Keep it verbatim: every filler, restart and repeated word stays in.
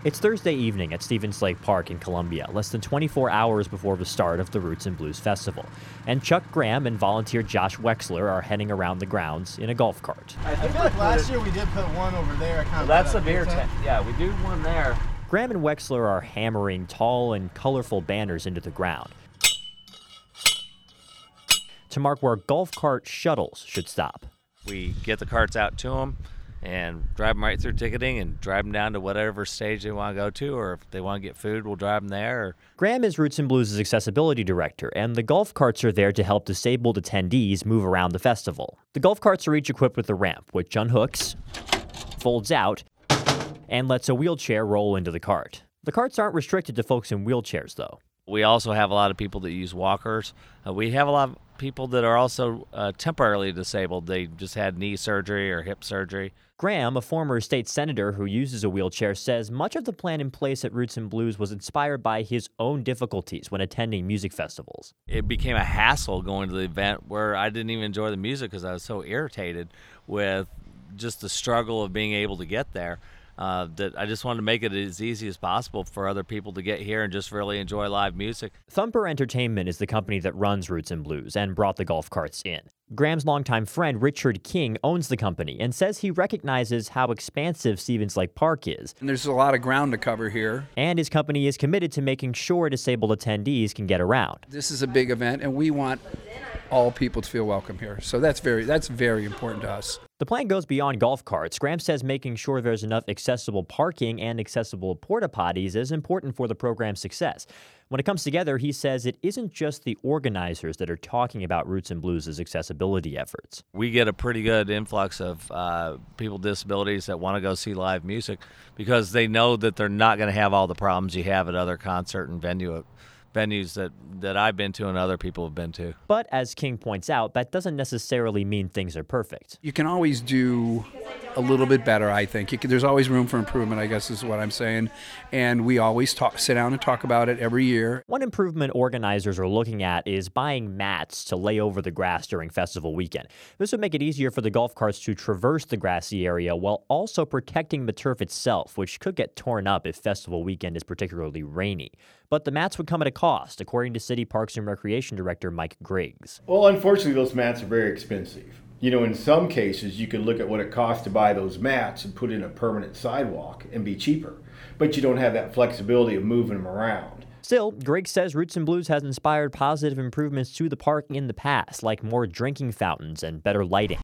It's Thursday evening at Stevens Lake Park in Columbia, less than twenty-four hours before the start of the Roots and Blues Festival. And Chuck Graham and volunteer Josh Wexler are heading around the grounds in a golf cart. I feel like last year we did put one over there. Kind well, of that's the beer tent. Yeah, we do one there. Graham and Wexler are hammering tall and colorful banners into the ground to mark where golf cart shuttles should stop. We get the carts out to them and drive them right through ticketing and drive them down to whatever stage they want to go to, or if they want to get food, we'll drive them there. Graham is Roots and Blues' accessibility director, and the golf carts are there to help disabled attendees move around the festival. The golf carts are each equipped with a ramp, which unhooks, folds out, and lets a wheelchair roll into the cart. The carts aren't restricted to folks in wheelchairs, though. We also have a lot of people that use walkers. Uh, we have a lot of people that are also uh, temporarily disabled. They just had knee surgery or hip surgery. Graham, a former state senator who uses a wheelchair, says much of the plan in place at Roots and Blues was inspired by his own difficulties when attending music festivals. It became a hassle going to the event where I didn't even enjoy the music because I was so irritated with just the struggle of being able to get there. Uh, that I just wanted to make it as easy as possible for other people to get here and just really enjoy live music. Thumper Entertainment is the company that runs Roots and Blues and brought the golf carts in. Graham's longtime friend Richard King owns the company and says he recognizes how expansive Stevens Lake Park is. And there's a lot of ground to cover here. And his company is committed to making sure disabled attendees can get around. This is a big event, and we want all people to feel welcome here. So that's very that's very important to us. The plan goes beyond golf carts. Graham says making sure there's enough accessible parking and accessible porta potties is important for the program's success. When it comes together, he says it isn't just the organizers that are talking about Roots and Blues' accessibility efforts. We get a pretty good influx of uh, people with disabilities that want to go see live music because they know that they're not going to have all the problems you have at other concert and venue venues that, that I've been to and other people have been to. But as King points out, that doesn't necessarily mean things are perfect. You can always do a little bit better, I think. You can, there's always room for improvement, I guess is what I'm saying. And we always talk, sit down and talk about it every year. One improvement organizers are looking at is buying mats to lay over the grass during festival weekend. This would make it easier for the golf carts to traverse the grassy area while also protecting the turf itself, which could get torn up if festival weekend is particularly rainy. But the mats would come at a cost, according to City Parks and Recreation Director Mike Griggs. Well, unfortunately, those mats are very expensive. You know, in some cases, you can look at what it costs to buy those mats and put in a permanent sidewalk and be cheaper. But you don't have that flexibility of moving them around. Still, Griggs says Roots and Blues has inspired positive improvements to the park in the past, like more drinking fountains and better lighting.